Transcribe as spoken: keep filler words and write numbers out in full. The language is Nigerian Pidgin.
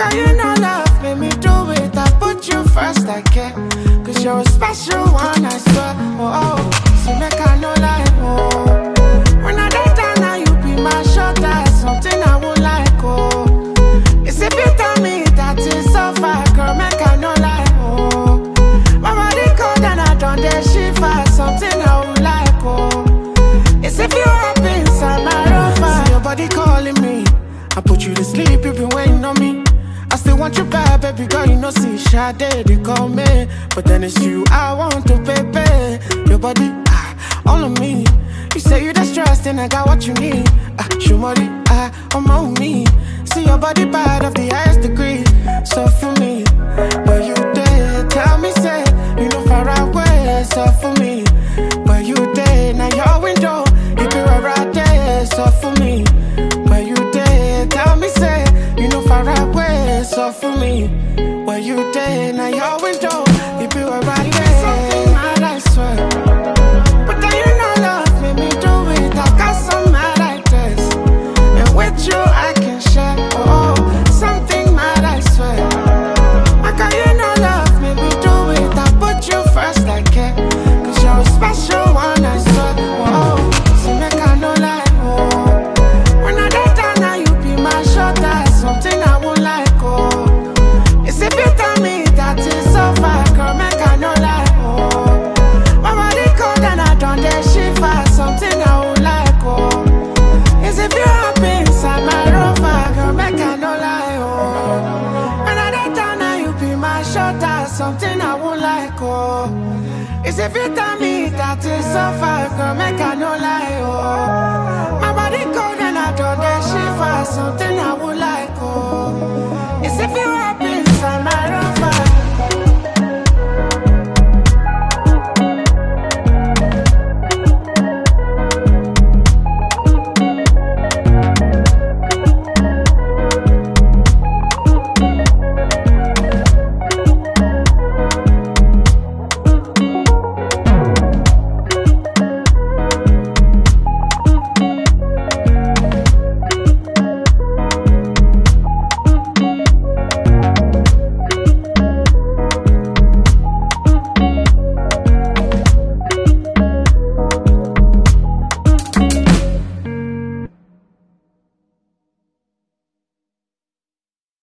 can you not love? Make me do it. I put you first, I care. Cause you're a special one, I swear. Oh, oh. So make I no lie, oh. When I die down now, you be my shoulder. Something I won't like, oh. It's if you tell me that it's so far, girl, make I no lie, oh. My body cold and I don't dare shiver. Something I won't like, oh. It's if you happy inside my rover. See your body calling me. I put you to sleep, you been waiting on me. I still want you back, baby girl, you know, see Sade, they call me. But then it's you I want to, baby. Your body, ah, all of me. You say you the stressed and I got what you need. Ah, show money, ah, I'm on me. See your body bad of the highest degree. So for me, but you did tell me, say, you know far away. So for me, but you did, now your window, you be right there. So for me, but you did tell me, say, you know far away. So for me, where you did, now your window, you be right there. Something mad, I swear. But then you know love made me do it. I got some mad like this, and with you I can share. Oh, something mad, I swear. How can you know love made me do it? I put you first, I care. Cause you're a special one, I swear. Oh, so make I no lie. Oh, when I die down now, you be my shoulder. Something I won't like, oh. It's if you tell me that it's so far, girl, make I no lie, oh. My body cold and I don't dare shiver. Something I won't like, oh. It's if you happy inside my rover, girl, make I no lie, oh. When I die down now, you be my shoulder. Something I won't like, oh. It's if you tell me that it's so far, girl, make I